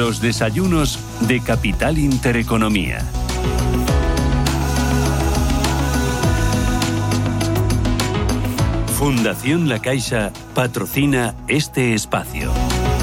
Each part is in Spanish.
Los desayunos de Capital Intereconomía. Fundación La Caixa patrocina este espacio.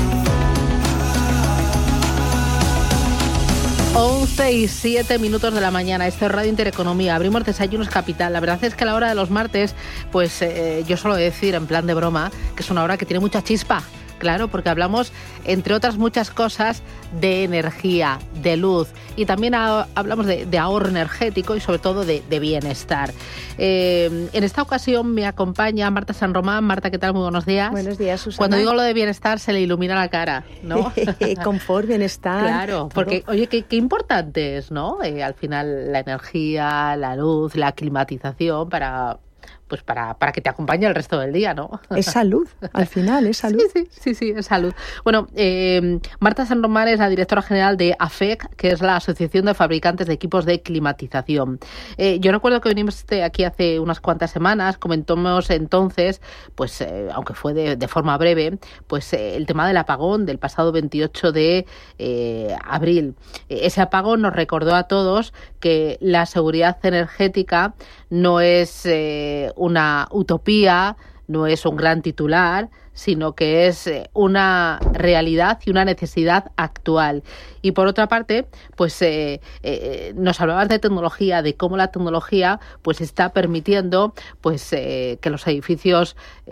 11:07 de la mañana, esto es Radio Intereconomía, abrimos Desayunos Capital. La verdad es que a la hora de los martes, pues yo suelo decir en plan de broma que es una hora que tiene mucha chispa. Claro, porque hablamos, entre otras muchas cosas, de energía, de luz, y también hablamos de ahorro energético y sobre todo de bienestar. En esta ocasión me acompaña Marta San Román. Marta, ¿qué tal? Muy buenos días. Buenos días, Susana. Cuando digo lo de bienestar se le ilumina la cara, ¿no? Confort, bienestar. Claro, todo. porque, oye, qué importante es, ¿no? Al final la energía, la luz, la climatización para que te acompañe el resto del día, ¿no? Es salud, al final, es salud. Sí, es salud. Bueno, Marta San Román es la directora general de AFEC, que es la Asociación de Fabricantes de Equipos de Climatización. Yo recuerdo que vinimos aquí hace unas cuantas semanas, comentamos entonces, pues aunque fue de forma breve, pues el tema del apagón del pasado 28 de abril. Ese apagón nos recordó a todos que la seguridad energética no es una utopía, no es un gran titular, sino que es una realidad y una necesidad actual. Y por otra parte, pues nos hablabas de tecnología, de cómo la tecnología pues está permitiendo pues que los edificios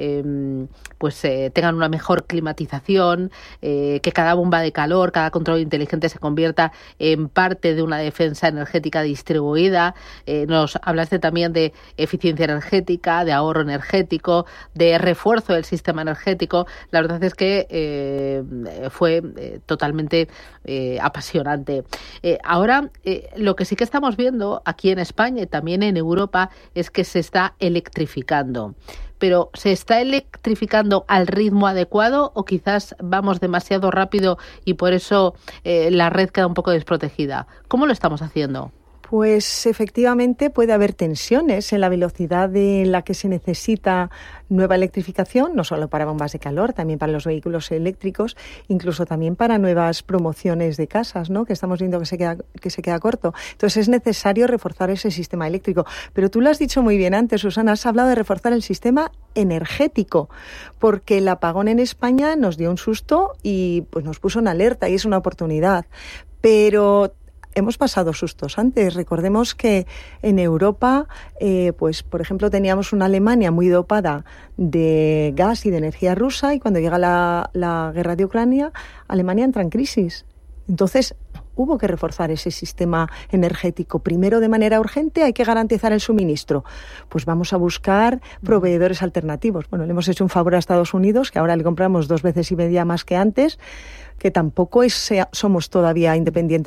tengan una mejor climatización, que cada bomba de calor, cada control inteligente se convierta en parte de una defensa energética distribuida. Nos hablaste también de eficiencia energética, de ahorro energético, de refuerzo del sistema energético. La verdad es que fue totalmente apasionante. Ahora, lo que sí que estamos viendo aquí en España y también en Europa es que se está electrificando. Pero ¿se está electrificando al ritmo adecuado o quizás vamos demasiado rápido y por eso la red queda un poco desprotegida? ¿Cómo lo estamos haciendo? Pues efectivamente puede haber tensiones en la velocidad en la que se necesita nueva electrificación, no solo para bombas de calor, también para los vehículos eléctricos, incluso también para nuevas promociones de casas, ¿no? Que estamos viendo que se queda corto. Entonces es necesario reforzar ese sistema eléctrico. Pero tú lo has dicho muy bien antes, Susana, has hablado de reforzar el sistema energético, porque el apagón en España nos dio un susto y pues nos puso en alerta y es una oportunidad. Pero hemos pasado sustos antes. Recordemos que en Europa, pues por ejemplo, teníamos una Alemania muy dopada de gas y de energía rusa y cuando llega la guerra de Ucrania, Alemania entra en crisis. Entonces, hubo que reforzar ese sistema energético. Primero, de manera urgente, hay que garantizar el suministro. Pues vamos a buscar proveedores alternativos. Bueno, le hemos hecho un favor a Estados Unidos, que ahora le compramos 2,5 veces más que antes, que tampoco somos todavía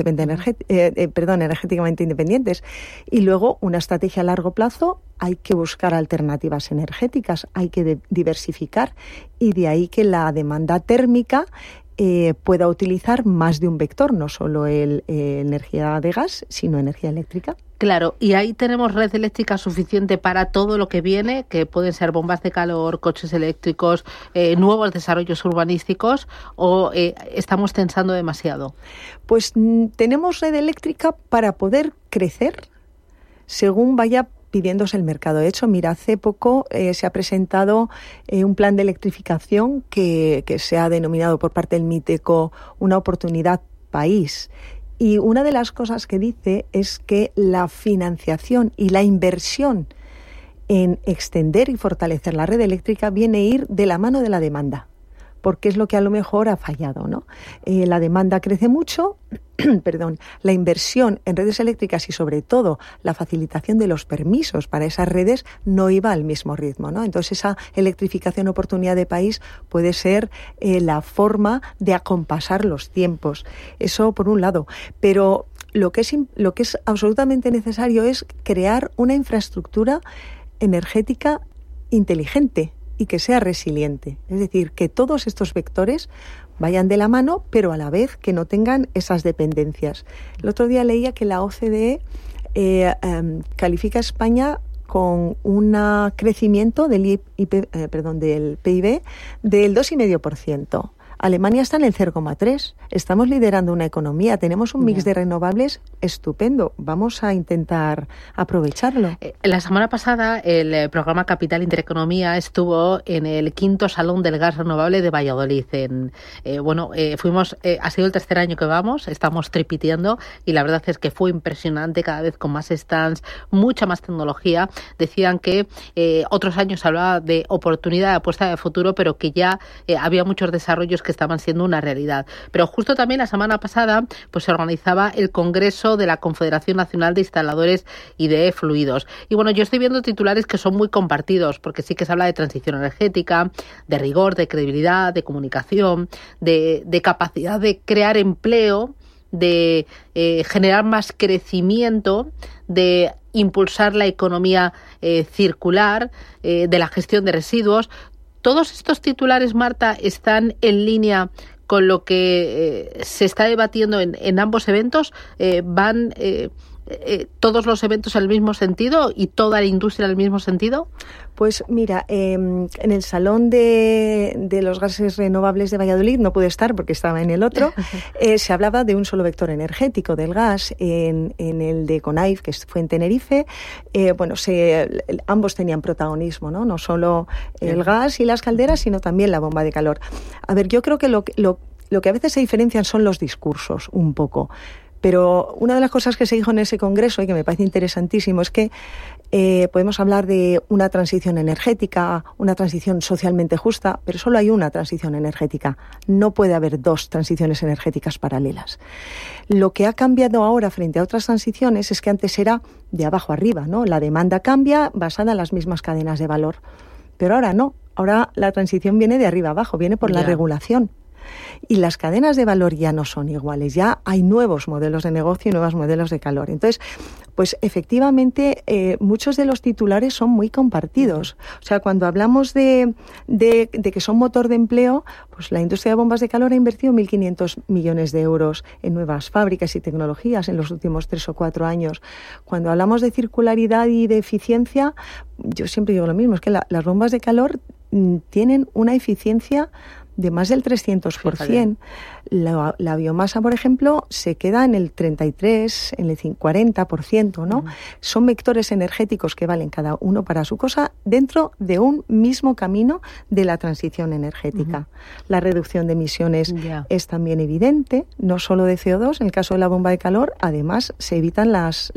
energéticamente independientes. Y luego, una estrategia a largo plazo, hay que buscar alternativas energéticas, hay que diversificar, y de ahí que la demanda térmica pueda utilizar más de un vector, no solo energía de gas, sino energía eléctrica. Claro, y ahí tenemos red eléctrica suficiente para todo lo que viene, que pueden ser bombas de calor, coches eléctricos, nuevos desarrollos urbanísticos, o estamos tensando demasiado. Pues tenemos red eléctrica para poder crecer según vaya pidiéndose el mercado. De hecho, mira, hace poco se ha presentado un plan de electrificación que se ha denominado por parte del MITECO una oportunidad país. Y una de las cosas que dice es que la financiación y la inversión en extender y fortalecer la red eléctrica viene a ir de la mano de la demanda, porque es lo que a lo mejor ha fallado, ¿no? La demanda crece mucho, la inversión en redes eléctricas y sobre todo la facilitación de los permisos para esas redes no iba al mismo ritmo, ¿no? Entonces esa electrificación oportunidad de país puede ser la forma de acompasar los tiempos. Eso por un lado. Pero lo que es absolutamente necesario es crear una infraestructura energética inteligente y que sea resiliente. Es decir, que todos estos vectores vayan de la mano, pero a la vez que no tengan esas dependencias. El otro día leía que la OCDE califica a España con un crecimiento del PIB del 2,5%. Alemania está en el 0,3. Estamos liderando una economía. Tenemos un mix de renovables estupendo. Vamos a intentar aprovecharlo. La semana pasada el programa Capital Intereconomía estuvo en el 5º Salón del Gas Renovable de Valladolid. Fuimos, ha sido el tercer año que vamos, estamos tripiteando y la verdad es que fue impresionante, cada vez con más stands, mucha más tecnología. Decían que otros años se hablaba de oportunidad, de apuesta de futuro, pero que ya había muchos desarrollos que estaban siendo una realidad. Pero justo también la semana pasada pues se organizaba el Congreso de la Confederación Nacional de Instaladores y de Fluidos. Y bueno, yo estoy viendo titulares que son muy compartidos, porque sí que se habla de transición energética, de rigor, de credibilidad, de comunicación, de capacidad de crear empleo, de generar más crecimiento, de impulsar la economía circular, de la gestión de residuos. Todos estos titulares, Marta, están en línea con lo que se está debatiendo en ambos eventos. ¿Van todos los eventos en el mismo sentido y toda la industria en el mismo sentido? Pues mira, en el Salón de los Gases Renovables de Valladolid no pude estar porque estaba en el otro. Se hablaba de un solo vector energético del gas en el de Conaif, que fue en Tenerife. Ambos tenían protagonismo, no solo el gas y las calderas, sino también la bomba de calor. A ver, yo creo que lo que a veces se diferencian son los discursos, un poco. Pero una de las cosas que se dijo en ese congreso y que me parece interesantísimo es que podemos hablar de una transición energética, una transición socialmente justa, pero solo hay una transición energética. No puede haber dos transiciones energéticas paralelas. Lo que ha cambiado ahora frente a otras transiciones es que antes era de abajo arriba, ¿no? La demanda cambia basada en las mismas cadenas de valor. Pero ahora no. Ahora la transición viene de arriba abajo, viene por la regulación. Y las cadenas de valor ya no son iguales, ya hay nuevos modelos de negocio y nuevos modelos de calor. Entonces, pues efectivamente muchos de los titulares son muy compartidos. O sea, cuando hablamos de que son motor de empleo, pues la industria de bombas de calor ha invertido 1.500 millones de euros en nuevas fábricas y tecnologías en los últimos 3 o 4 años. Cuando hablamos de circularidad y de eficiencia, yo siempre digo lo mismo, es que las bombas de calor tienen una eficiencia de más del 300%. La biomasa, por ejemplo, se queda en el 33%, en el 40%, ¿no? Son vectores energéticos que valen cada uno para su cosa dentro de un mismo camino de la transición energética. La reducción de emisiones es también evidente, no solo de CO2. En el caso de la bomba de calor, además, se evitan las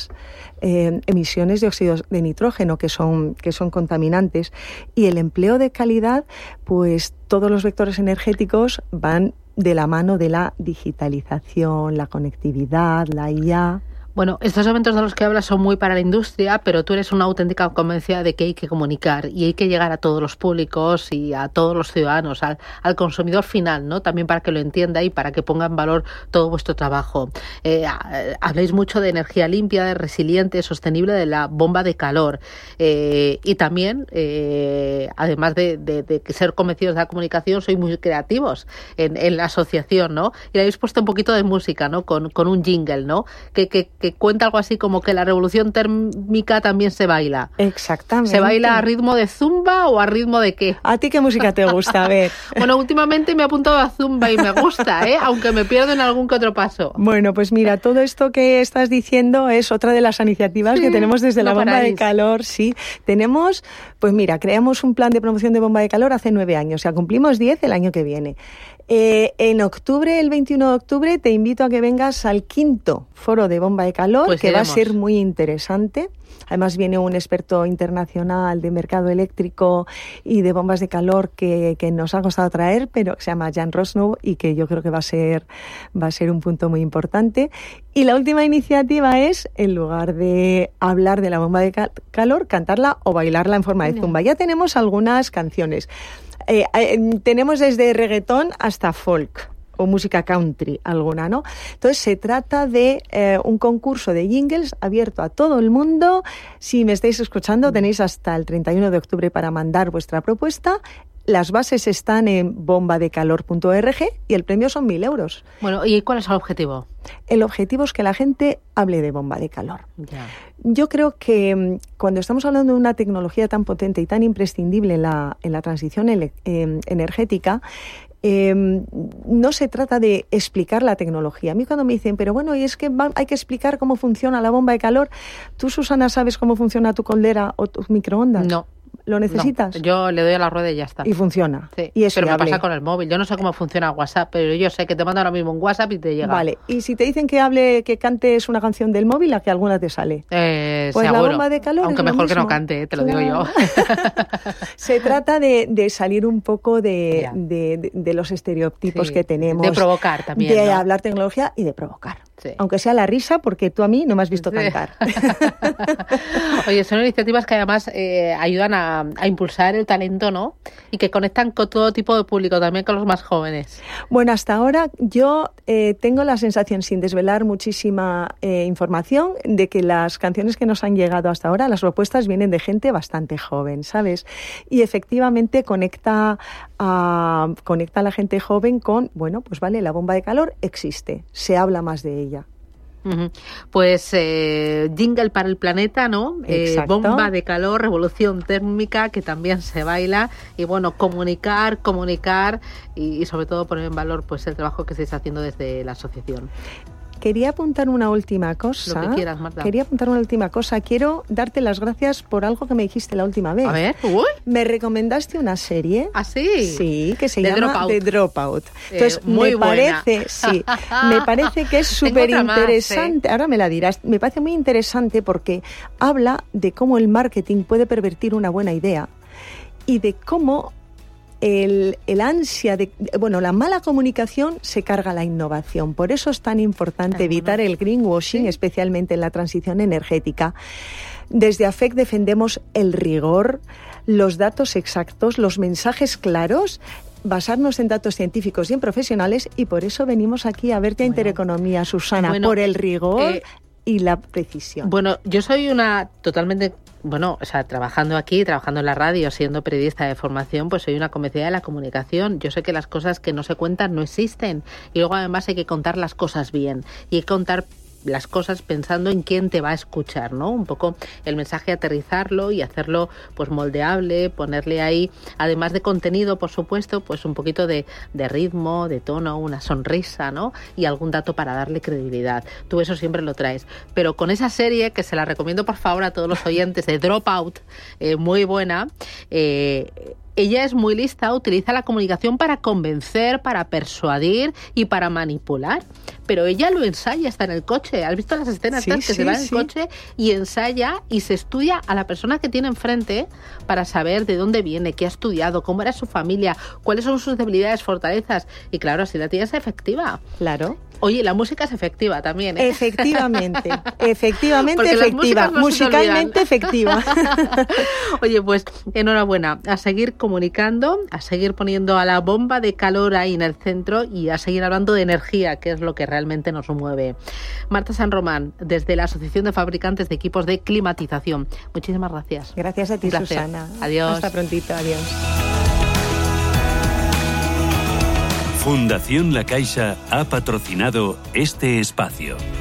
emisiones de óxidos de nitrógeno que son contaminantes. Y el empleo de calidad, pues todos los vectores energéticos van de la mano de la digitalización, la conectividad, la IA. Bueno, estos eventos de los que hablas son muy para la industria, pero tú eres una auténtica convencida de que hay que comunicar y hay que llegar a todos los públicos y a todos los ciudadanos, al consumidor final, ¿no? También para que lo entienda y para que ponga en valor todo vuestro trabajo. Habláis mucho de energía limpia, de resiliente, sostenible, de la bomba de calor. Y también, además de ser convencidos de la comunicación, sois muy creativos en la asociación, ¿no? Y le habéis puesto un poquito de música, ¿no? Con un jingle, ¿no? Que cuenta algo así como que la revolución térmica también se baila. Exactamente. ¿Se baila a ritmo de zumba o a ritmo de qué? ¿A ti qué música te gusta? A ver. Bueno, últimamente me he apuntado a zumba y me gusta, aunque me pierdo en algún que otro paso. Bueno, pues mira, todo esto que estás diciendo es otra de las iniciativas que tenemos desde la bomba de calor. Sí, tenemos, pues mira, creamos un plan de promoción de bomba de calor hace 9 años, o sea, cumplimos 10 el año que viene. En octubre, el 21 de octubre, te invito a que vengas al 5º foro de bomba de calor, pues que va a ser muy interesante. Además viene un experto internacional de mercado eléctrico y de bombas de calor que nos ha costado traer, pero que se llama Jan Rosnow y que yo creo que va a ser un punto muy importante. Y la última iniciativa es, en lugar de hablar de la bomba de calor, cantarla o bailarla en forma de zumba. Ya tenemos algunas canciones. Tenemos desde reggaetón hasta folk o música country alguna, ¿no? Entonces se trata de un concurso de jingles abierto a todo el mundo. Si me estáis escuchando, tenéis hasta el 31 de octubre para mandar vuestra propuesta. Las bases están en bombadecalor.org y el premio son 1.000 euros. Bueno, ¿y cuál es el objetivo? El objetivo es que la gente hable de bomba de calor. Yo creo que cuando estamos hablando de una tecnología tan potente y tan imprescindible en la transición energética, no se trata de explicar la tecnología. A mí cuando me dicen, pero bueno, y es que hay que explicar cómo funciona la bomba de calor. ¿Tú, Susana, sabes cómo funciona tu caldera o tu microondas? No. ¿Lo necesitas? No, yo le doy a la rueda y ya está. Y funciona. Sí, y es pero fiable. me pasa con el móvil. Yo no sé cómo funciona WhatsApp, pero yo sé que te mando ahora mismo un WhatsApp y te llega. Vale, y si te dicen que cantes una canción del móvil, ¿a que alguna te sale? Pues seguro. La bomba de calor aunque es lo mejor que no mismo. cante, te lo digo yo. Se trata de salir un poco de los estereotipos que tenemos. De provocar también. De ¿no? hablar tecnología y de provocar. Sí. Aunque sea la risa, porque tú a mí no me has visto cantar. Oye, son iniciativas que además ayudan a impulsar el talento, ¿no? Y que conectan con todo tipo de público, también con los más jóvenes. Bueno, hasta ahora yo tengo la sensación, sin desvelar muchísima información, de que las canciones que nos han llegado hasta ahora, las propuestas vienen de gente bastante joven, ¿sabes? Y efectivamente conecta a la gente joven con, bueno, pues vale, la bomba de calor existe, se habla más de ella. Pues jingle para el planeta, ¿no? Bomba de calor, revolución térmica, que también se baila. Y bueno, comunicar y sobre todo poner en valor pues el trabajo que estáis haciendo desde la asociación. Quería apuntar una última cosa. Lo que quieras, Marta. Quiero darte las gracias por algo que me dijiste la última vez. A ver, uy. Me recomendaste una serie. ¿Ah, sí? Sí, que se llama The Dropout. Entonces, muy buena. Me parece que es súper interesante. Ahora me la dirás. Me parece muy interesante porque habla de cómo el marketing puede pervertir una buena idea y de cómo el ansia la mala comunicación se carga la innovación. Por eso es tan importante evitar el greenwashing, especialmente en la transición energética. Desde AFEC defendemos el rigor, los datos exactos, los mensajes claros, basarnos en datos científicos y en profesionales, y por eso venimos aquí a verte a Intereconomía, Susana, por el rigor y la precisión. Bueno, yo soy una totalmente... trabajando en la radio, siendo periodista de formación, pues soy una convencida de la comunicación. Yo sé que las cosas que no se cuentan no existen. Y luego además hay que contar las cosas bien. Y hay que contar las cosas pensando en quién te va a escuchar, ¿no? Un poco el mensaje, aterrizarlo y hacerlo pues moldeable, ponerle ahí, además de contenido, por supuesto, pues un poquito de ritmo, de tono, una sonrisa, ¿no? Y algún dato para darle credibilidad. Tú eso siempre lo traes. Pero con esa serie, que se la recomiendo por favor a todos los oyentes, de Dropout, muy buena, ella es muy lista, utiliza la comunicación para convencer, para persuadir y para manipular. Pero ella lo ensaya, está en el coche. ¿Has visto las escenas que se va en el coche y ensaya y se estudia a la persona que tiene enfrente para saber de dónde viene, qué ha estudiado, cómo era su familia, cuáles son sus debilidades, fortalezas? Y claro, así la tía es efectiva. Claro. Oye, la música es efectiva también, ¿eh? Efectivamente Porque efectiva, no musicalmente efectiva. Oye, pues enhorabuena, a seguir comunicando, a seguir poniendo a la bomba de calor ahí en el centro y a seguir hablando de energía, que es lo que realmente nos mueve. Marta San Román, desde la Asociación de Fabricantes de Equipos de Climatización. Muchísimas gracias. Gracias a ti, Susana. Adiós. Hasta prontito, adiós. Fundación La Caixa ha patrocinado este espacio.